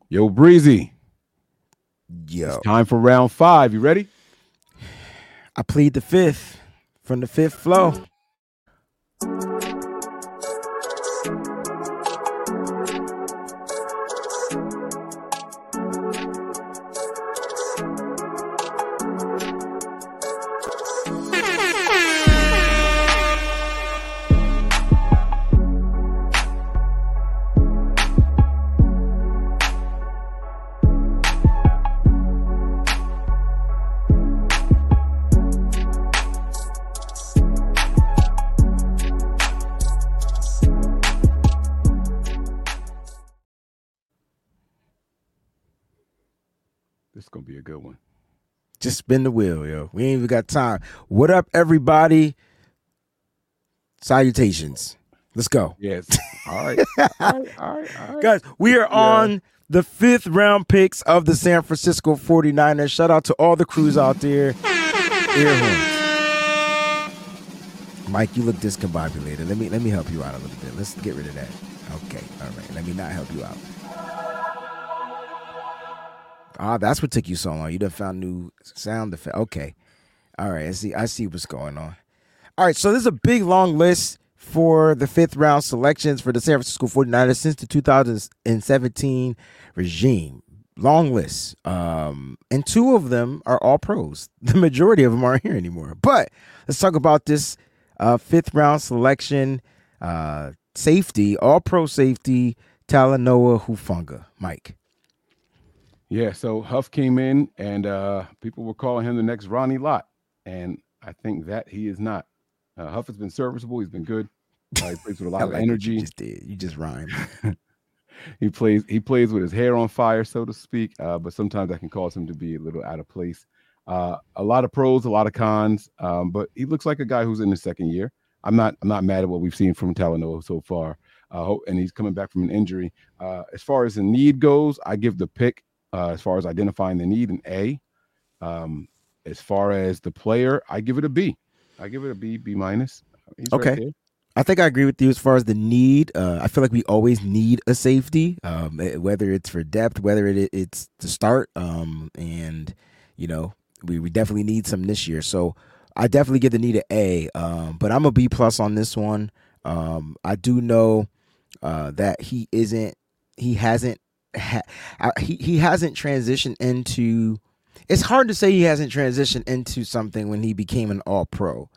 Yo, Breezy, it's Yo, time for round 5. You ready? I plead the fifth from the fifth flow. This is going to be a good one. Just spin the wheel, yo. We ain't even got time. What up, everybody? Salutations. Let's go. Yes. All right. All right. Guys, we are Yeah. on the 5th round picks of the San Francisco 49ers. Shout out to all the crews out there. Air horns. Mike, you look discombobulated. Let me help you out a little bit. Let's get rid of that. Okay. All right. Let me not help you out. That's what took you so long. You done found new sound effect. Okay. All right. I see what's going on. All right. So this is a big, long list for the 5th round selections for the San Francisco 49ers since the 2017 regime. Long list. And 2 of them are all pros. The majority of them aren't here anymore. But let's talk about this 5th round selection. Safety, all pro safety, Talanoa Hufanga. Mike. Yeah, so Huff came in and people were calling him the next Ronnie Lott. And I think that he is not. Huff has been serviceable. He's been good. He plays with a lot of What energy. you just did. You just rhymed. He plays with his hair on fire, so to speak. But sometimes that can cause him to be a little out of place. A lot of pros, a lot of cons. But he looks like a guy who's in his second year. I'm not mad at what we've seen from Talanoa so far. And he's coming back from an injury. As far as the need goes, I give the pick as far as identifying the need an A. As far as the player, I give it a B. I give it a B, B minus. He's Okay. right there. I think I agree with you as far as the need. I feel like we always need a safety, whether it's for depth, whether it's to start. And, you know, we definitely need some this year. So I definitely give the need an A. But I'm a B plus on this one. I do know that he hasn't transitioned into. It's hard to say he hasn't transitioned into something when he became an all pro.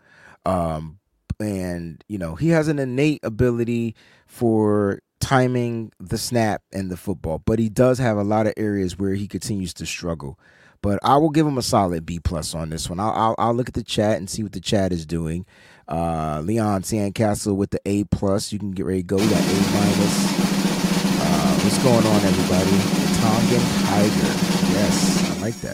And, you know, he has an innate ability for timing the snap and the football, but he does have a lot of areas where he continues to struggle. But I will give him a solid B plus on this one. I'll look at the chat and see what the chat is doing. Leon Sandcastle with the A plus. You can get ready to go. We got A minus. What's going on, everybody? The Tongan Tiger. Yes, I like that.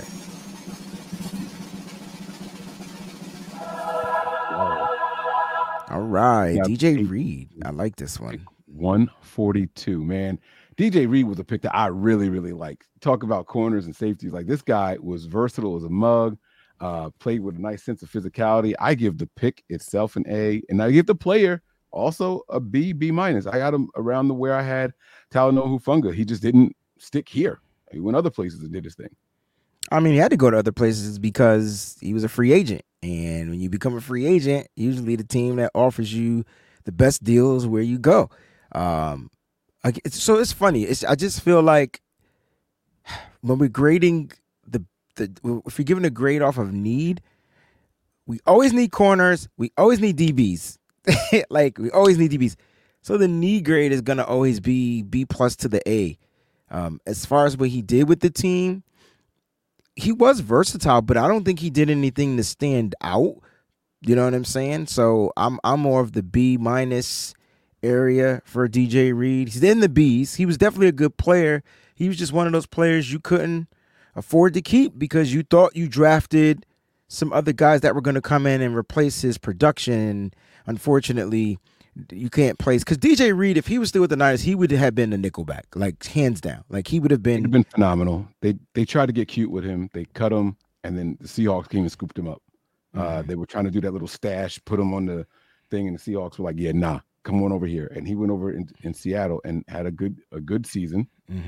All right, Yeah, DJ Reed. I like this pick one. 142, man. DJ Reed was a pick that I really, really like. Talk about corners and safeties. Like this guy was versatile as a mug, played with a nice sense of physicality. I give the pick itself an A, and I give the player also a B, B minus. I got him around the where I had Talanoa Hufanga. He just didn't stick here. He went other places and did his thing. I mean, he had to go to other places because he was a free agent. And when you become a free agent, usually the team that offers you the best deals where you go. So it's funny. I just feel like when we're grading if you're giving a grade off of need, we always need corners. We always need DBs. Like we always need DBs. So the need grade is gonna always be B plus to the A. As far as what he did with the team, he was versatile, but I don't think he did anything to stand out. You know what I'm saying? So I'm more of the B minus area for DJ Reed. He's in the B's. He was definitely a good player. He was just one of those players you couldn't afford to keep because you thought you drafted some other guys that were going to come in and replace his production. And unfortunately, you can't place because DJ Reed, if he was still with the Niners, he would have been a nickelback, like hands down. Like he would have He'd have been. been phenomenal. They tried to get cute with him. They cut him, and then the Seahawks came and scooped him up. They were trying to do that little stash, put him on the thing, and the Seahawks were like, "Yeah, nah, come on over here." And he went over in Seattle and had a good season.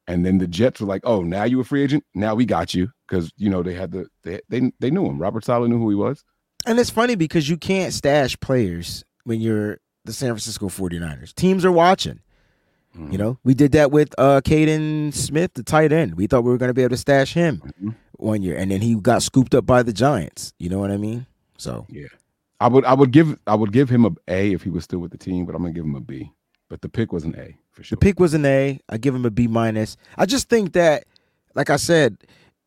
And then the Jets were like, "Oh, now you a free agent? Now we got you," because they had they knew him. Robert Saleh knew who he was. And it's funny because you can't stash players when you're the San Francisco 49ers. Teams are watching. We did that with Caden Smith, the tight end. We thought we were going to be able to stash him one year, and then he got scooped up by the Giants. You know what I mean? So yeah, I would give him a A if he was still with the team, but I'm gonna give him a B. But the pick was an A for sure. The pick was an A. I give him a B minus. I just think that, like I said,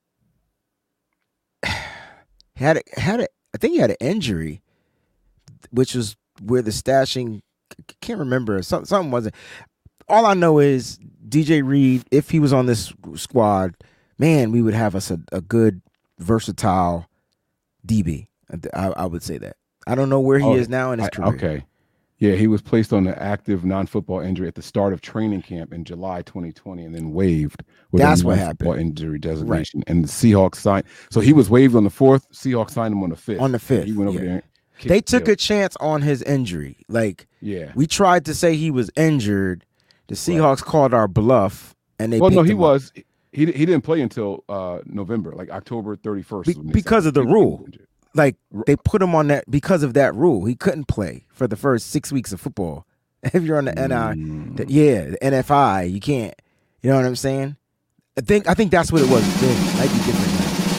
I think he had an injury, which was where the stashing. Can't remember. Something wasn't. All I know is DJ Reed, if he was on this squad, man, we would have us a good, versatile DB. I would say that. I don't know where he is now in his career. Okay. Yeah, he was placed on an active non-football injury at the start of training camp in July 2020 and then waived with That's a what non-football happened. injury designation. Right. And the Seahawks signed. So he was waived on the 4th. Seahawks signed him on the 5th. On the 5th. He went over there. They took a chance on his injury. We tried to say he was injured. The Seahawks called our bluff, and they. Well, no, he was. He didn't play until November, like October 31st, because of the rule. They put him on that because of that rule. He couldn't play for the first 6 weeks of football. If you're on the the NFI, you can't. You know what I'm saying? I think that's what it was. It might be different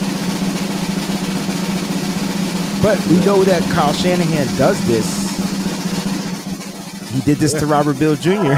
now. But we know that Kyle Shanahan does this. He did this to Robert Bill Jr.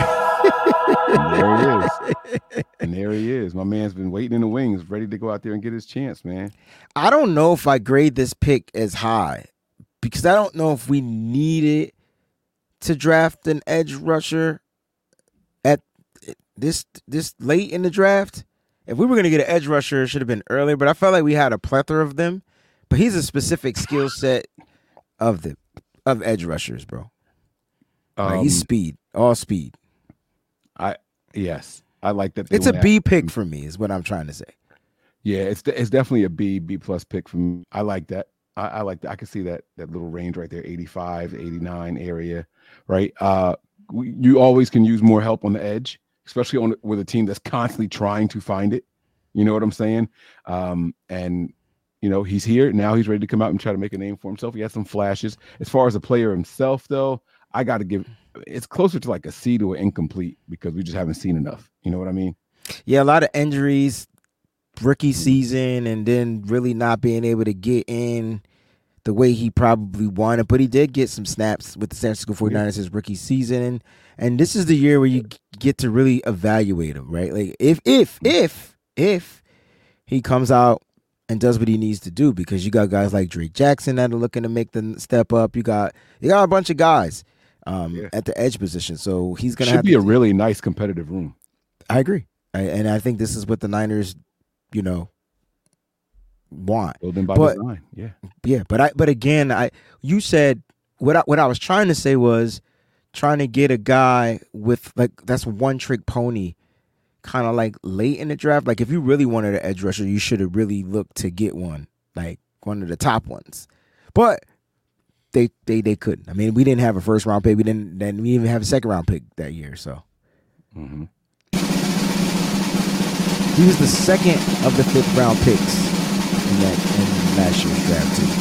And there he is. My man's been waiting in the wings, ready to go out there and get his chance, man. I don't know if I grade this pick as high because I don't know if we needed to draft an edge rusher at this late in the draft. If we were going to get an edge rusher, it should have been earlier, but I felt like we had a plethora of them. But he's a specific skill set of edge rushers, bro. He's speed, all speed. Yes, I like that. It's a B pick for me, is what I'm trying to say. Yeah, it's definitely a B plus pick for me. I like that. I like that. I can see that little range right there, 85 to 89 area, right? You always can use more help on the edge, especially with a team that's constantly trying to find it. You know what I'm saying? And he's here now. He's ready to come out and try to make a name for himself. He has some flashes. As far as the player himself, though, I got to give. It's closer to like a C to an incomplete because we just haven't seen enough. You know what I mean? Yeah, a lot of injuries, rookie season, and then really not being able to get in the way he probably wanted. But he did get some snaps with the San Francisco 49ers his rookie season. And this is the year where you get to really evaluate him, right? Like if he comes out and does what he needs to do, because you got guys like Drake Jackson that are looking to make the step up. You got a bunch of guys at the edge position. So he's going to have be a really nice competitive room. I agree. And I think this is what the Niners, want. Building by design. Yeah. Yeah. But again, you said what I was trying to say was trying to get a guy with that's one trick pony kind of like late in the draft. Like if you really wanted an edge rusher, you should have really looked to get one, like one of the top ones. But they couldn't. I mean, we didn't have a first round pick. We didn't even have a second round pick that year. So he was the second of the 5th round picks in last year's draft too.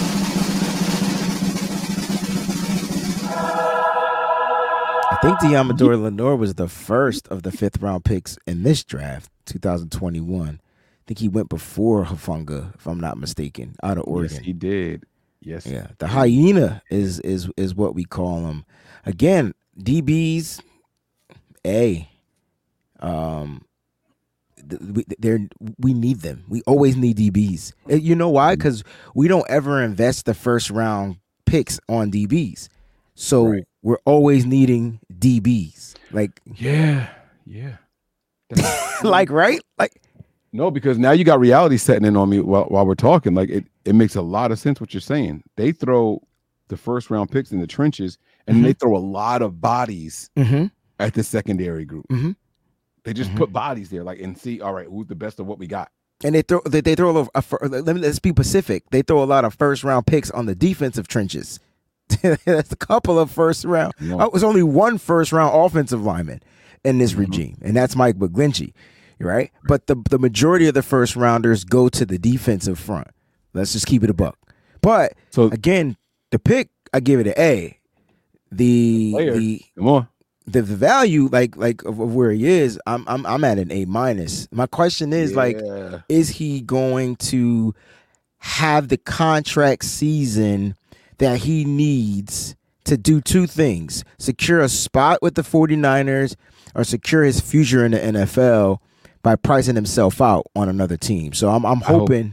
I think Deommodore Lenoir was the first of the 5th round picks in this draft, 2021. I think he went before Hufanga, if I'm not mistaken, out of Oregon. Yes, he did. Yes. Yeah. The hyena is what we call them. Again, DBs, A. We need them. We always need DBs. You know why? Because we don't ever invest the first round picks on DBs. So we're always needing DBs. Yeah. Right? No, because now you got reality setting in on me while we're talking. It makes a lot of sense what you're saying. They throw the first round picks in the trenches, and they throw a lot of bodies at the secondary group. They just put bodies there, and see, all right, who's the best of what we got. And they throw a lot of, let's be Pacific. They throw a lot of first round picks on the defensive trenches. That's a couple of first round. It was only one first round offensive lineman in this regime, and that's Mike McGlinchey. right? But the majority of the first rounders go to the defensive front. Let's just keep it a buck. But So again, the pick, I give it an A. Come on. The value like of where he is, I'm at an A minus. My question is is he going to have the contract season that he needs to do two things: secure a spot with the 49ers or secure his future in the NFL by pricing himself out on another team? So I'm hoping.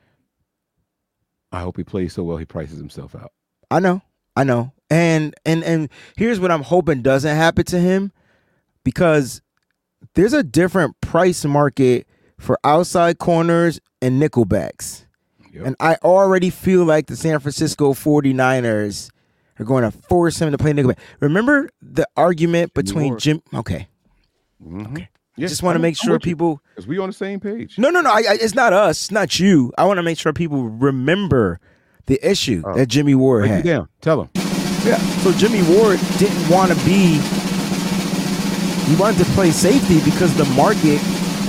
I hope he plays so well he prices himself out. I know. And here's what I'm hoping doesn't happen to him, because there's a different price market for outside corners and nickelbacks. Yep. And I already feel like the San Francisco 49ers are going to force him to play nickelback. Remember the argument between Jim? Okay. Mm-hmm. Okay. Yeah, just want to make sure people, because we on the same page. No. It's not us. It's not you. I want to make sure people remember the issue that Jimmy Ward had. Down. Tell him. Yeah. So Jimmy Ward didn't want to be. He wanted to play safety because the market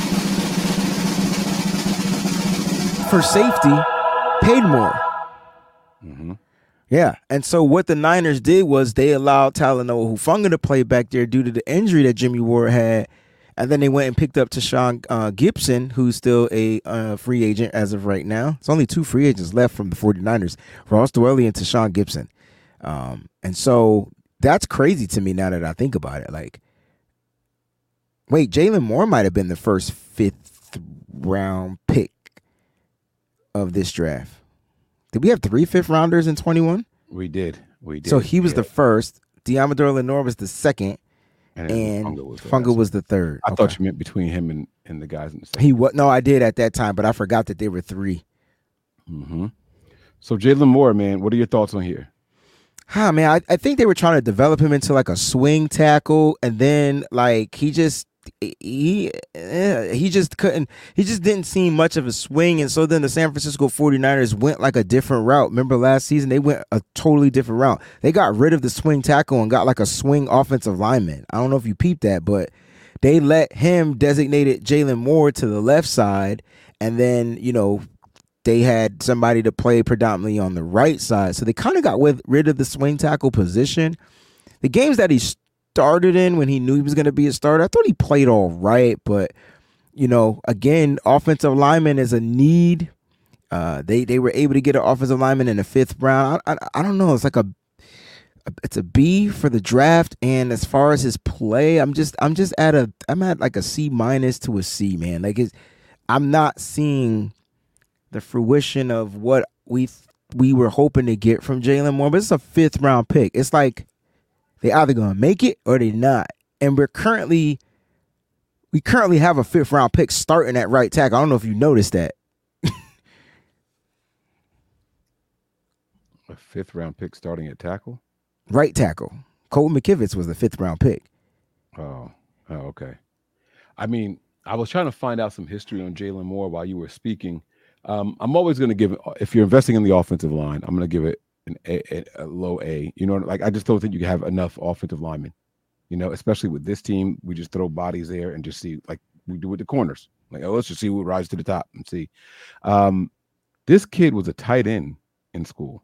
for safety paid more. Mm-hmm. Yeah. And so what the Niners did was they allowed Talanoa Hufanga to play back there due to the injury that Jimmy Ward had. And then they went and picked up Tashaun Gibson, who's still a free agent as of right now. It's only two free agents left from the 49ers, Ross Dwelley and Tashaun Gibson. And so that's crazy to me now that I think about it. Like, wait, Jalen Moore might have been the first 5th round pick of this draft. Did we have 3 5th rounders in 21? We did. So he was the first. Deommodore Lenoir was the second. And Funga was the third. I thought you meant between him and the guys in the second. No, I did at that time, but I forgot that they were 3. Mm-hmm. So Jalen Moore, man, what are your thoughts on here? Man, I think they were trying to develop him into like a swing tackle, and then like he just didn't seem much of a swing. And so then the San Francisco 49ers went like a different route. Remember last season, they went a totally different route. They got rid of the swing tackle and got like a swing offensive lineman. I don't know if you peeped that, but they let him designated Jalen Moore to the left side. And then, they had somebody to play predominantly on the right side. So they kind of got rid of the swing tackle position. The games that he started in when he knew he was going to be a starter, I thought he played all right, but again, offensive lineman is a need. They were able to get an offensive lineman in the 5th round. I don't know. It's like it's a B for the draft, and as far as his play, I'm at like a C minus to a C, man. Like I'm not seeing the fruition of what we were hoping to get from Jalen Moore, but it's a 5th round pick. It's like they either gonna make it or they not. And we currently have a 5th round pick starting at right tackle. I don't know if you noticed that. A 5th round pick starting at tackle? Right tackle. Colton McKivitz was the 5th round pick. Oh, okay. I mean, I was trying to find out some history on Jalen Moore while you were speaking. I'm always going to give it, if you're investing in the offensive line, I'm going to give it a low A. I just don't think you can have enough offensive linemen. Especially with this team, we just throw bodies there and just see, like we do with the corners. Like, let's just see who rises to the top and see. This kid was a tight end in school.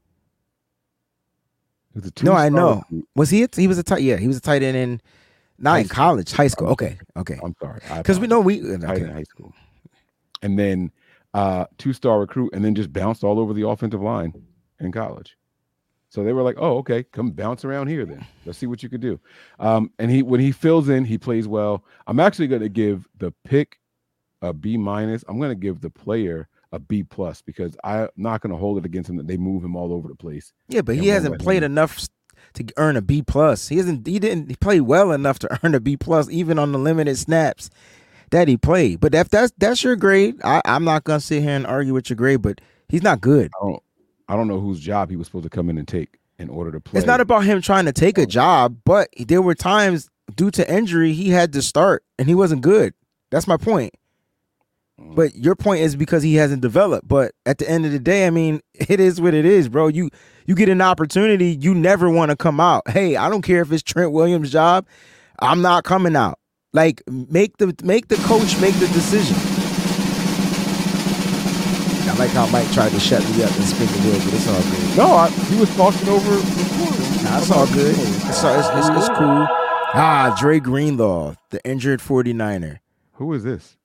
No, I know. Was he? He was a tight. Yeah, he was a tight end in college, high school. Okay. I'm sorry, because we know tight end in high school, and then 2-star recruit, and then just bounced all over the offensive line in college. So they were like, "Oh, okay, come bounce around here then. Let's see what you could do." And when he fills in, he plays well. I'm actually going to give the pick a B minus. I'm going to give the player a B plus because I'm not going to hold it against him that they move him all over the place. Yeah, but he hasn't played enough to earn a B plus. He didn't play well enough to earn a B plus, even on the limited snaps that he played. But if that's your grade, I'm not going to sit here and argue with your grade. But he's not good. I don't know whose job he was supposed to come in and take in order to play. It's not about him trying to take a job, but there were times due to injury he had to start and he wasn't good. That's my point. But your point is because he hasn't developed. But at the end of the day, I mean, it is what it is, bro. You get an opportunity, you never want to come out. Hey, I don't care if it's Trent Williams' job. I'm not coming out. Like make the coach make the decision. I like how Mike tried to shut me up and spin the wheel, but it's all good. No, he was talking over before. Nah, it's all good. It's cool. Dre Greenlaw, the injured 49er. Who is this?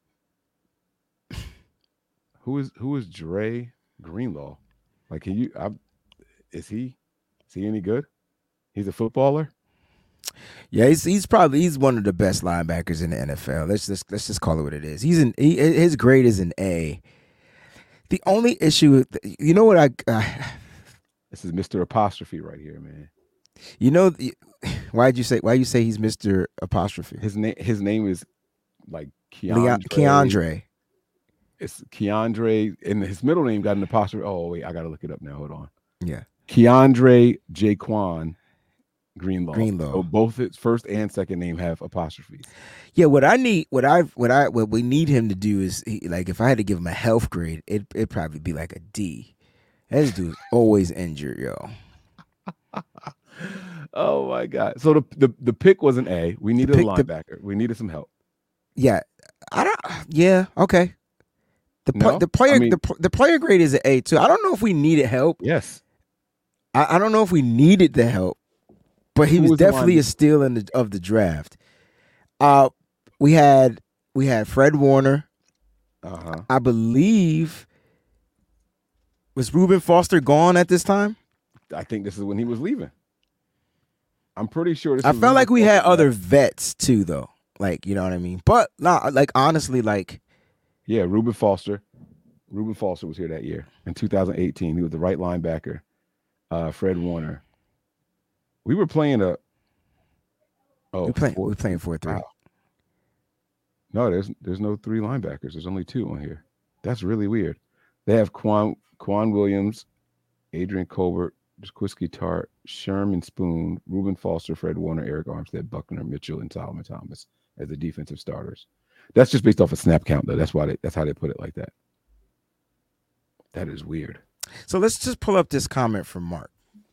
Who is Dre Greenlaw? Like, is he any good? He's a footballer. Yeah, he's one of the best linebackers in the NFL. Let's just call it what it is. His grade is an A. The only issue, you know what this is Mr. Apostrophe right here, man. You know, why you say he's Mr. Apostrophe? His name is like Keandre. Keandre. It's Keandre, and his middle name got an apostrophe. Oh wait, I gotta look it up now. Hold on. Yeah, Keandre Jaquan Greenlaw. Greenlaw. So both his first and second name have apostrophes. Yeah, what we need him to do is like if I had to give him a health grade, it'd probably be like a D. This dude's always injured, yo. Oh my God! So the pick was an A. We needed a linebacker. We needed some help. Yeah, okay. The player grade is an A too. I don't know if we needed help. Yes, I don't know if we needed the help, but he was definitely a steal of the draft. We had Fred Warner. I believe, was Reuben Foster gone at this time? I think this is when he was leaving. I'm pretty sure. I felt like we had other vets too, though. Like, you know what I mean? But not like honestly, like. Yeah, Reuben Foster. Reuben Foster was here that year in 2018. He was the right linebacker. Fred Warner. We were playing a. Oh, we're playing 4-3. Wow. No, there's no 3 linebackers. There's only 2 on here. That's really weird. They have Quan Williams, Adrian Colbert, Jaquiski Tart, Sherman Spoon, Reuben Foster, Fred Warner, Eric Armstead, Buckner Mitchell, and Solomon Thomas as the defensive starters. That's just based off a snap count, though. That's how they put it like that. That is weird. So let's just pull up this comment from Mark.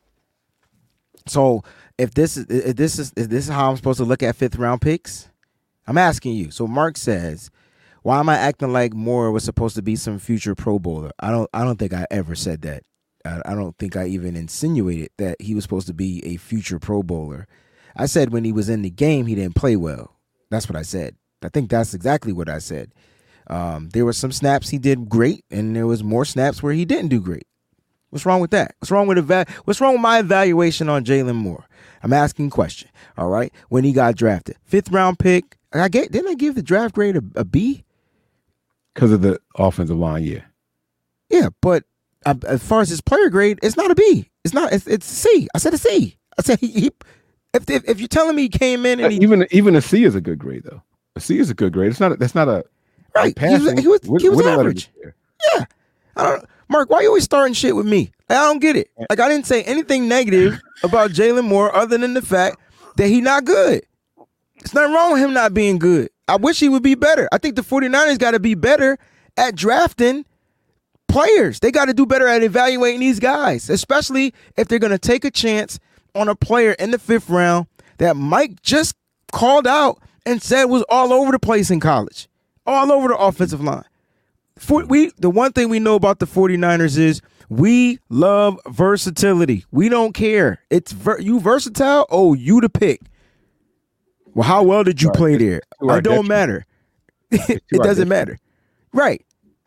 So if this is how I'm supposed to look at 5th round picks, I'm asking you. So Mark says, "Why am I acting like Moore was supposed to be some future Pro Bowler?" I don't think I ever said that. I don't think I even insinuated that he was supposed to be a future Pro Bowler. I said when he was in the game, he didn't play well. That's what I said. I think that's exactly what I said. There were some snaps he did great, and there was more snaps where he didn't do great. What's wrong with that? What's wrong with my evaluation on Jalen Moore? I'm asking a question. All right, when he got drafted, 5th round pick. Didn't I give the draft grade a B? Because of the offensive line, yeah. Yeah, but as far as his player grade, it's not a B. It's not. It's C. I said a C. I said if you're telling me he came in and even a C is a good grade though. A C is a good grade. That's not a right. He was average. Yeah. I don't. Mark, why you always starting shit with me? I don't get it. Like I didn't say anything negative about Jalen Moore other than the fact that he's not good. There's nothing wrong with him not being good. I wish he would be better. I think the 49ers got to be better at drafting players. They got to do better at evaluating these guys, especially if they're going to take a chance on a player in the 5th round that Mike just called out and said was all over the place in college, all over the offensive line. The one thing we know about the 49ers is we love versatility. We don't care. It's you versatile? Oh, you the pick. Well, how well did you play there? It don't matter. It doesn't matter. Right.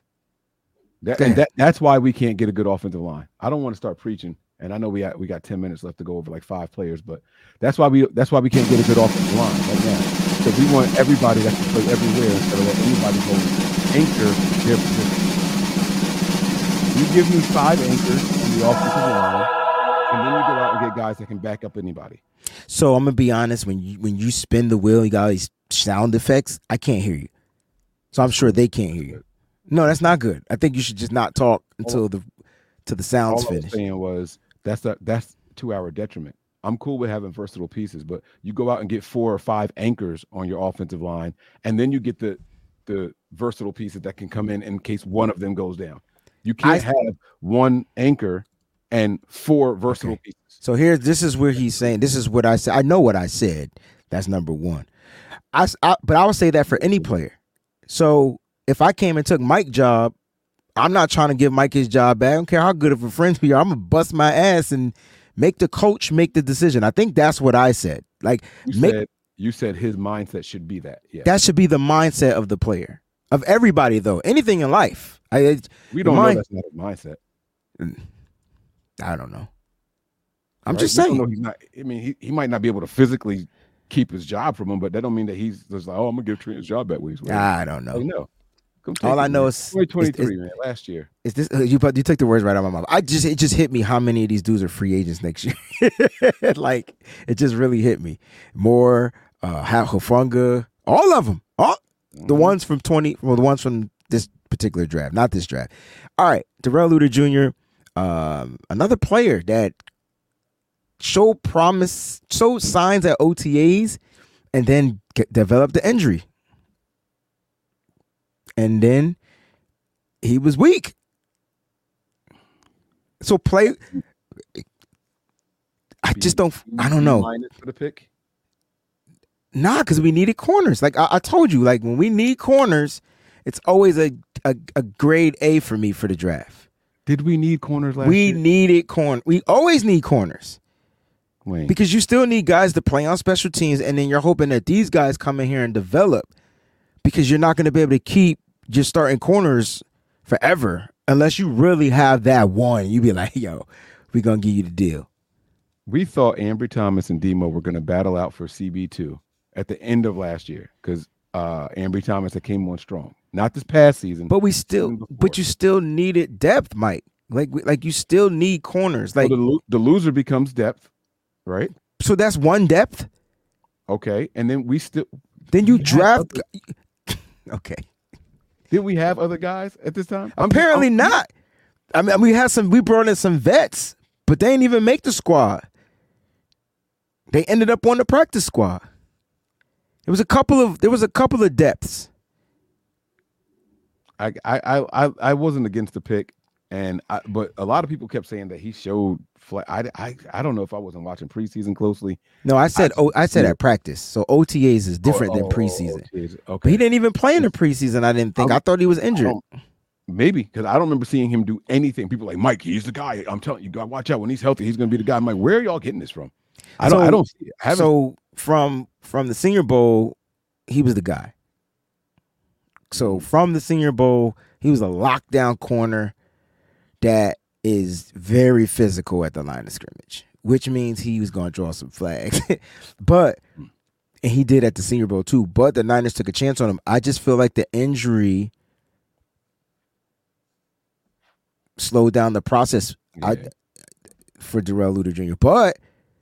That's why we can't get a good offensive line. I don't want to start preaching, and I know we got 10 minutes left to go over like 5 players, but that's why we can't get a good offensive line right now. Because we want everybody that can play everywhere instead of let anybody go anchor their position. You give me 5 anchors on the offensive line, and then you go out and get guys that can back up anybody. So I'm gonna be honest, when you spin the wheel, you got all these sound effects. I can't hear you, so I'm sure they can't hear you. No, that's not good. I think you should just not talk until the sound's finished. All I was saying was that's to our detriment. I'm cool with having versatile pieces, but you go out and get 4 or 5 anchors on your offensive line, and then you get the versatile pieces that can come in case one of them goes down. You can't have 1 anchor and 4 versatile pieces. So this is where he's saying, this is what I said. I know what I said. That's number 1. But I would say that for any player. So if I came and took Mike's job, I'm not trying to give Mike his job back. I don't care how good of a friend we are. I'm gonna bust my ass and make the coach make the decision. I think that's what I said. Like you said his mindset should be that. Yeah, that should be the mindset of the player, of everybody though. Anything in life. We don't know that's not a mindset. I don't know. I'm just saying. He's not. I mean, he might not be able to physically keep his job from him, but that don't mean that he's just like, oh, I'm gonna give Trent his job back. I don't know. No. All I know is 2023, man. Last year. Is this you took the words right out of my mouth. It just hit me how many of these dudes are free agents next year. Like it just really hit me. Moore, Hufanga, all of them. The ones from the ones from this particular draft, not this draft. All right, Darrell Luter Jr., another player that showed signs at OTAs, and then developed the injury. And then he was weak. So I don't know. Minus for the pick? Nah, because we needed corners. Like I told you, like when we need corners, it's always a grade A for me for the draft. Did we need corners last year? We needed corners. We always need corners. Wayne. Because you still need guys to play on special teams, and then you're hoping that these guys come in here and develop, because you're not going to be able to keep just starting corners forever unless you really have that one. You be like, yo, we're going to give you the deal. We thought Ambry Thomas and Demo were going to battle out for CB2 at the end of last year because Ambry Thomas had came on strong. Not this past season. But you still needed depth, Mike. Like you still need corners. Like the loser becomes depth, right? So that's one depth. Okay. And then you draft. Okay. Did we have other guys at this time? Apparently not. I mean, we brought in some vets, but they didn't even make the squad. They ended up on the practice squad. There was a couple of depths. I wasn't against the pick, but a lot of people kept saying that he showed. I don't know if I wasn't watching preseason closely. No, I said at practice. So OTAs is different than preseason. Okay. But he didn't even play in the preseason. I didn't think. I thought he was injured. Maybe because I don't remember seeing him do anything. People are like, Mike, he's the guy. I'm telling you, gotta watch out when he's healthy. He's going to be the guy. I'm like, where are y'all getting this from? I don't see it. So from the Senior Bowl, he was the guy. So from the Senior Bowl, he was a lockdown corner that is very physical at the line of scrimmage, which means he was going to draw some flags. And he did at the Senior Bowl too. But the Niners took a chance on him. I just feel like the injury slowed down the process for Darrell Luter Jr. But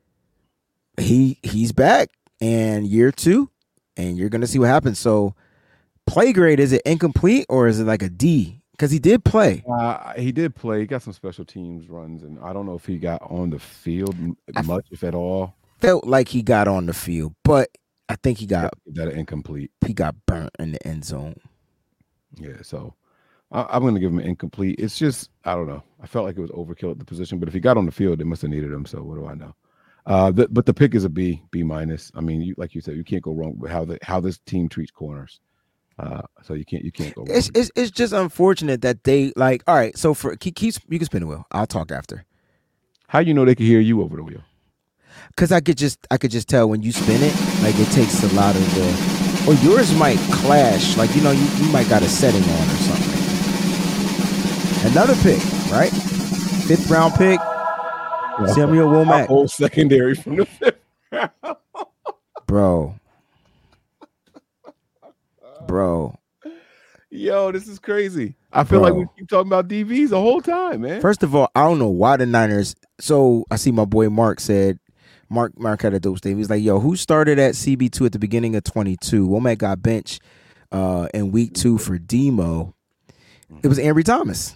he's back in year 2, and you're going to see what happens. So play grade, is it incomplete or is it like a D? Because he did play. He did play. He got some special teams runs, and I don't know if he got on the field much, if at all. Felt like he got on the field, but I think he got that incomplete. He got burnt in the end zone. Yeah, so I'm going to give him an incomplete. It's just, I don't know. I felt like it was overkill at the position, but if he got on the field, they must have needed him. So what do I know? But the pick is a B minus. I mean, like you said, you can't go wrong with how this team treats corners. So you can't go wrong. It's just unfortunate that they like. All right, so you can spin the wheel. I'll talk after. How you know they can hear you over the wheel? Because I could just tell when you spin it, like it takes a lot of the. Or yours might clash, like you might got a setting on or something. Another pick, right? 5th round pick. Samuel Womack. Whole secondary from the 5th round. Bro. Yo, this is crazy. I feel like we keep talking about DBs the whole time, man. First of all, I don't know why the Niners. So I see my boy Mark said, Mark had a dope statement. He's like, yo, who started at CB2 at the beginning of 22? Womack got benched in week 2 for Demo. It was Ambry Thomas.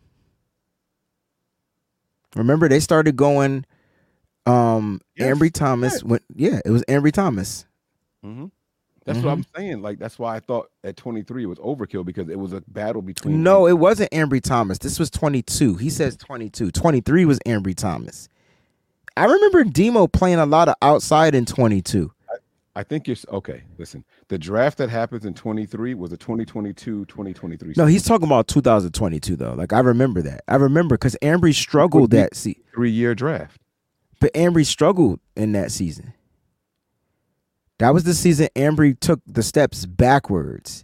Remember, they started going Ambry Thomas. It was Ambry Thomas. Mm-hmm. That's what I'm saying. Like, that's why I thought at 23 it was overkill, because it was a battle between. No, it wasn't Ambry Thomas. This was 22. He says 22. 23 was Ambry Thomas. I remember Demo playing a lot of outside in 22. I think you're okay. Listen, the draft that happens in 23 was a 2022-2023 No, season. he's talking about 2022 though. Like I remember that. I remember because Ambry struggled that season. 3-year draft. But Ambry struggled in that season. That was the season Ambry took the steps backwards.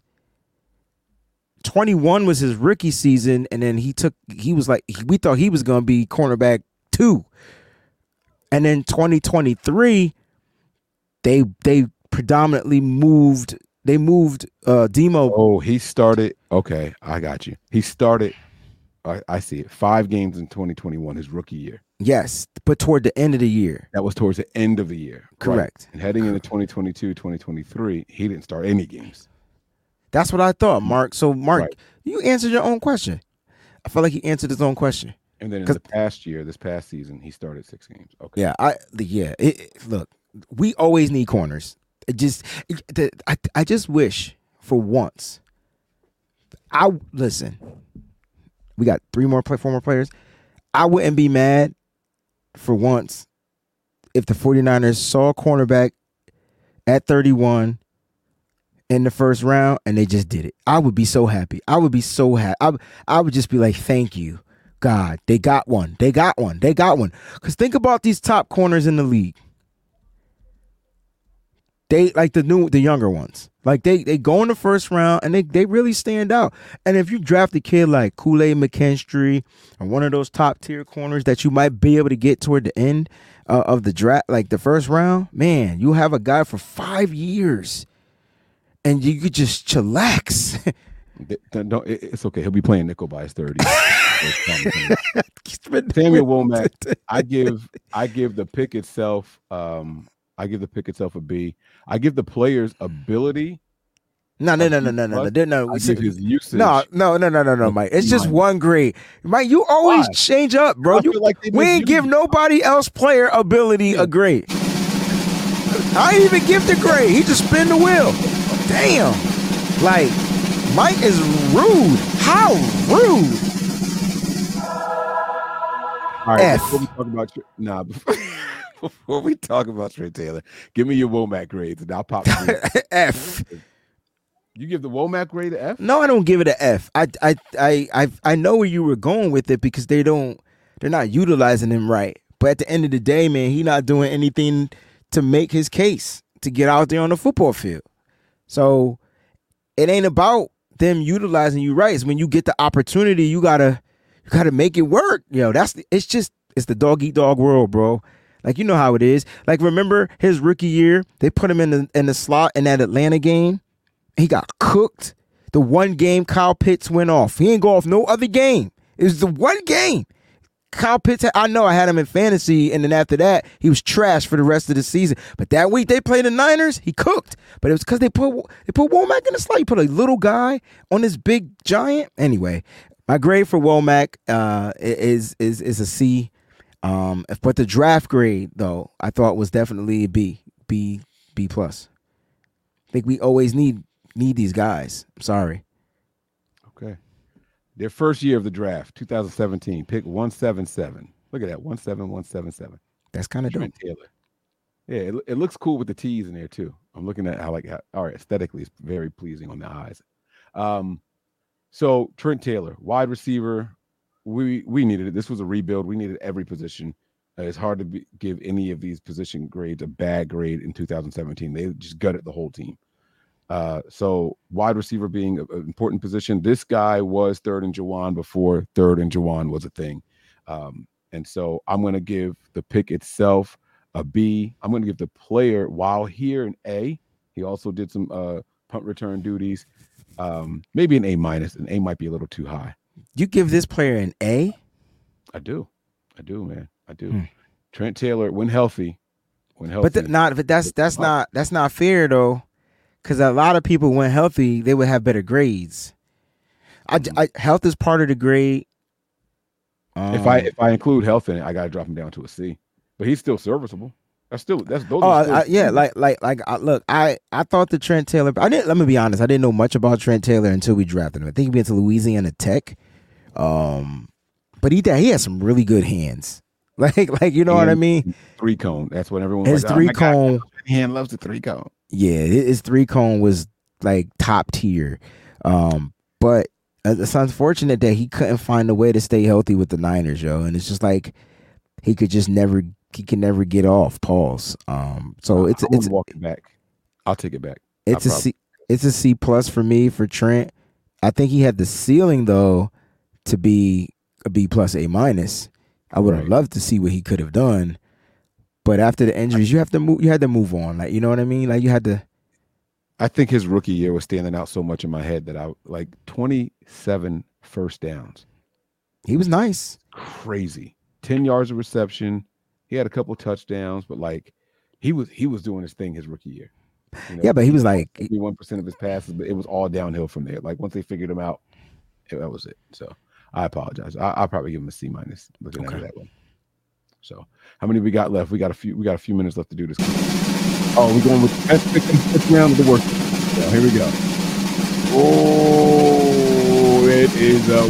21 was his rookie season, and then we thought he was going to be cornerback 2. And then 2023, they predominantly moved Demo. Oh, he started. Okay, I got you. He started. I see it. 5 games in 2021, his rookie year. Yes, but toward the end of the year. That was towards the end of the year. Correct. Right. And heading into 2022, 2023, he didn't start any games. That's what I thought, Mark. So, Mark, Right. you answered your own question. I felt like he answered his own question. And then in the past year, this past season, he started 6 games. Okay. Yeah, look, we always need corners. I just wish for once. Listen. We got 4 more players. I wouldn't be mad for once if the 49ers saw a cornerback at 31 in the first round and they just did it. I would be so happy. I would be so happy. I would just be like, thank you, God. They got one. They got one. They got one. Because think about these top corners in the league. They like the younger ones. Like they go in the first round and they really stand out. And if you draft a kid like Kool-Aid McKinstry or one of those top tier corners that you might be able to get toward the end of the draft, like the first round, man, you have a guy for 5 years and you could just chillax. No, it's okay. He'll be playing nickel by his 30. Samuel Womack, I give the pick itself. I give the pick itself a B. I give the player's ability. No. I give his usage. No, Mike. It's just 1 grade. Mike, you always change up, bro. We ain't give nobody else player ability a grade. I ain't even give the grade. He just spin the wheel. Damn. Like, Mike is rude. How rude. All right, F. Before we talk about Trent Taylor, give me your Womack grades and I'll pop the F. You give the Womack grade an F? No, I don't give it an F. I know where you were going with it because they're not utilizing him right. But at the end of the day, man, he not doing anything to make his case to get out there on the football field. So it ain't about them utilizing you right. It's when you get the opportunity, you gotta make it work. It's the dog eat dog world, bro. Like, you know how it is. Like, remember his rookie year? They put him in the slot in that Atlanta game. He got cooked. The one game Kyle Pitts went off. He ain't go off no other game. It was the one game. Kyle Pitts, I know I had him in fantasy, and then after that, he was trash for the rest of the season. But that week they played the Niners, he cooked. But it was because they put Womack in the slot. You put a little guy on this big giant. Anyway, my grade for Womack is a C. But the draft grade, though, I thought was definitely a B plus. I think we always need these guys. I'm sorry. Okay. Their first year of the draft, 2017, pick 177. Look at that, 17177. That's kind of dope. Trent Taylor. Yeah, it looks cool with the T's in there too. I'm looking at how all right, aesthetically, it's very pleasing on the eyes. So Trent Taylor, wide receiver. We needed it. This was a rebuild. We needed every position. It's hard to give any of these position grades a bad grade in 2017. They just gutted the whole team. So wide receiver being an important position. This guy was third in Juwan before third in Juwan was a thing. And so I'm going to give the pick itself a B. I'm going to give the player, while here, an A. He also did some punt return duties. Maybe an A minus. An A might be a little too high. You give this player an A? I do, man. I do. Trent Taylor, when healthy. But that's not fair though, because a lot of people, when healthy, they would have better grades. Health is part of the grade. If I include health in it, I gotta drop him down to a C. But he's still serviceable. I thought the Trent Taylor. Let me be honest. I didn't know much about Trent Taylor until we drafted him. I think he went to Louisiana Tech. But he had some really good hands. Like you know what I And mean? 3-cone. That's what everyone's His like. Oh my God, 3-cone, Shanahan loves the 3-cone. yeah, his 3-cone was like top tier. But it's unfortunate that he couldn't find a way to stay healthy with the Niners, yo. And it's just like he can never get off. Pause. So I wouldn't walk it back. I'll take it back. it's a C, it's a C plus for me for Trent. I think he had the ceiling though to be a B plus A minus. I would have Right. loved to see what he could have done, but after the injuries, you have to move. You had to move on. Like you know what I mean. Like you had to. I think his rookie year was standing out so much in my head that I like 27 first downs. He was nice. Crazy. 10 yards of reception. He had a couple touchdowns, but like he was doing his thing his rookie year. You know, Yeah, but he was like 1% of his passes, but it was all downhill from there. Like once they figured him out, that was it. So I apologize. I'll probably give him a C minus looking at it that way. So how many we got left? We got a few minutes left to do this. Oh, we're going with the fifth round of the worst. So here we go. Oh, it is the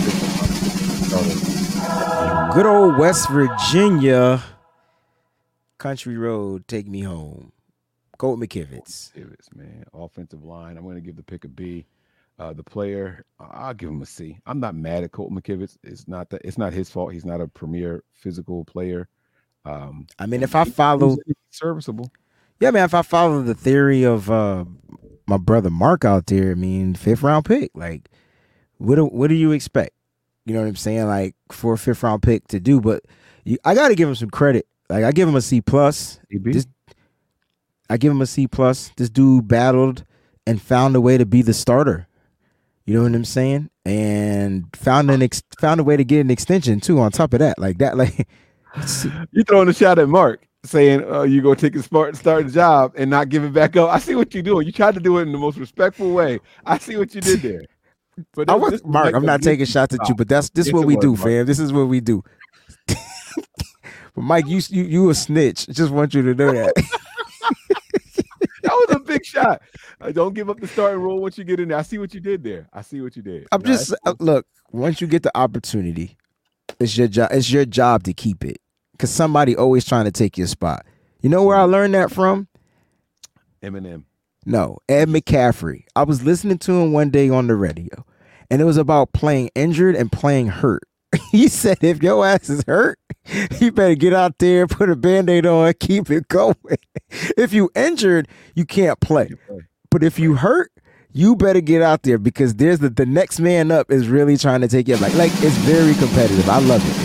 worst. good old West Virginia country road. Take me home. Go with McKivitz. Man, offensive line. I'm going to give the pick a B. The player, I'll give him a C. I'm not mad at Colton McKivitz. It's not his fault. He's not a premier physical player. I mean, if I follow serviceable. Yeah, man. If I follow the theory of my brother Mark out there, I mean, 5th round pick. Like, what do you expect? You know what I'm saying? Like for a 5th round pick to do, but I got to give him some credit. Like I give him a C plus. I give him a C plus. This dude battled and found a way to be the starter. You know what I'm saying? And found a way to get an extension too. On top of that, like you throwing a shot at Mark, saying you go take a start the job and not give it back up. I see what you're doing. You tried to do it in the most respectful way. I see what you did there. But Mark, I'm not taking shots at you, but this what we do, fam. This is what we do. But Mike, you a snitch. I just want you to know that. That was a big shot. Don't give up the starting role once you get in there. I see what you did there. I'm just look. Once you get the opportunity, it's your job. It's your job to keep it, because somebody always trying to take your spot. You know where I learned that from? Eminem. No, Ed McCaffrey. I was listening to him one day on the radio, and it was about playing injured and playing hurt. He said, if your ass is hurt, you better get out there, put a Band-Aid on, keep it going. If you injured, you can't play. But if you hurt, you better get out there, because there's the next man up is really trying to take you. Like it's very competitive. I love it,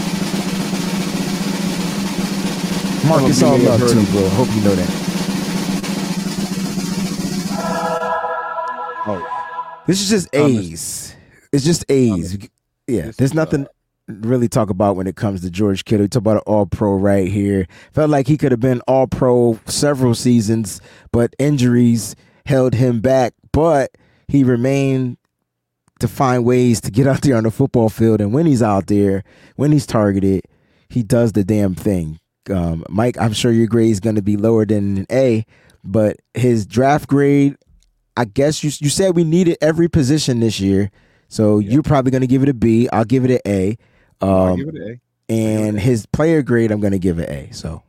yeah. Mark, it's all love too, bro. Hope you know that. Oh, this is just A's. It's just A's. Yeah, there's nothing really talk about when it comes to George Kittle. We talk about an all-pro right here. Felt like he could have been all-pro several seasons, but injuries held him back. But he remained to find ways to get out there on the football field. And when he's out there, when he's targeted, he does the damn thing. Mike, I'm sure your grade is going to be lower than an A, but his draft grade, I guess you said we needed every position this year. So you're probably going to give it a B. I'll give it an A. I'll give it an A. And his player grade, I'm going to give it A. So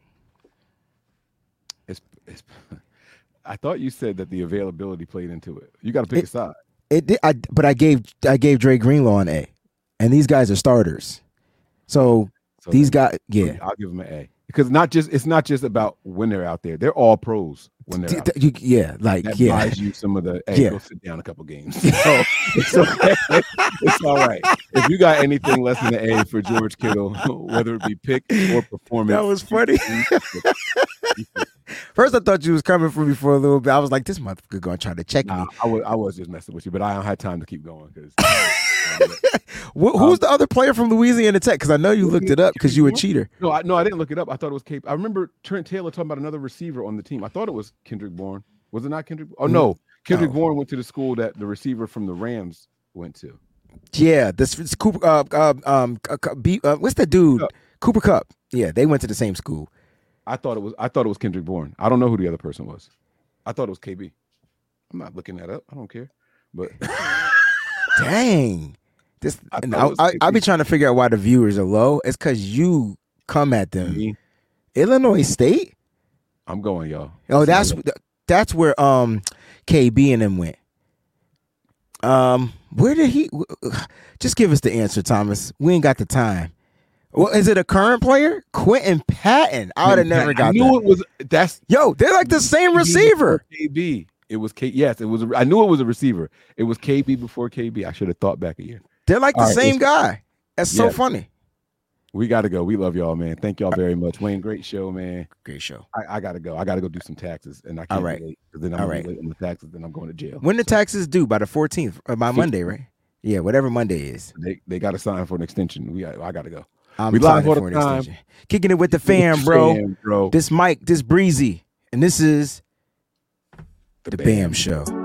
it's I thought you said that the availability played into it. You got to pick a side. It did. But I gave Dre Greenlaw an A, and these guys are starters. So these guys, yeah, I'll give them an A, because it's not just about when they're out there. They're all pros when they're out there. That buys you some of the go sit down a couple games. So it's okay. It's all right. If you got anything less than an A for George Kittle, whether it be pick or performance, that was funny. First, I thought you was coming for me for a little bit. I was like, this motherfucker gonna try to check me. I was just messing with you, but I don't have time to keep going because. Who's the other player from Louisiana Tech? Because I know you looked it up because you were a cheater. No, I didn't look it up. I thought it was Cape. I remember Trent Taylor talking about another receiver on the team. I thought it was Kendrick Bourne. Was it not Kendrick? Oh no, Kendrick Bourne went to the school that the receiver from the Rams went to. Yeah, this is Cooper. What's that dude? Cooper Kupp. Yeah, they went to the same school. I thought it was Kendrick Bourne. I don't know who the other person was. I thought it was KB. I'm not looking that up. I don't care. But dang, I'll be trying to figure out why the viewers are low. It's because you come at them. Me, Illinois State? I'm going, y'all. Oh, that's where KB and them went. Where did he? Just give us the answer, Thomas. We ain't got the time. Well, is it a current player? Quentin Patton. I would have never got I knew that. it was. Yo, they're like the same receiver. KB. It was K. Yes, it was. I knew it was a receiver. It was KB before KB. I should have thought back a year. They're like the same guy. That's so funny. We got to go. We love y'all, man. Thank y'all very much. Wayne, great show, man. Great show. I got to go. I got to go do some taxes, and I can't be late, because then I'm going to be late on the taxes, then I'm going to jail. When the taxes due? By the 14th or by Monday, right? Yeah, whatever Monday is. They got to sign for an extension. I got to go. I'm live for an extension. Kicking it with the fam, bro. This Mike, this Breezy, and this is the Bam Show.